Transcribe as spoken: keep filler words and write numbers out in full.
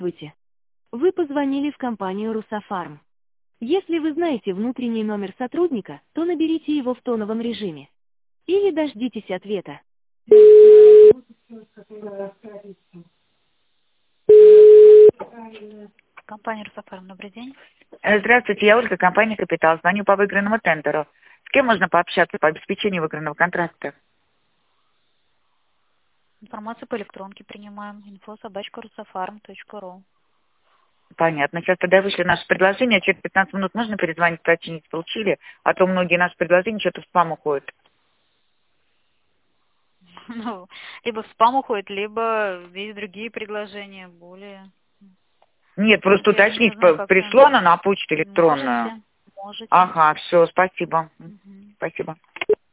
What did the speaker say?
Здравствуйте. Вы позвонили в компанию «Русафарм». Если вы знаете внутренний номер сотрудника, то наберите его в тоновом режиме. Или дождитесь ответа. Компания «Русафарм», добрый день. Э, Здравствуйте, я Ольга, компания «Капитал». Звоню по выигранному тендеру. С кем можно пообщаться по обеспечению выигранного контракта? Информацию по электронке принимаем. инфо собачка русафарм точка ру. Понятно. Сейчас тогда вышли наши предложения. Через пятнадцать минут можно перезвонить, уточнить, получили? А то многие наши предложения что-то в спам уходят. Ну, либо в спам уходит, либо есть другие предложения, более... Нет, просто Я не уточнить. знаю, п- как-то... Пришло она на почту электронную? Можете, можете. Ага, все, спасибо. М, Мгм. Спасибо.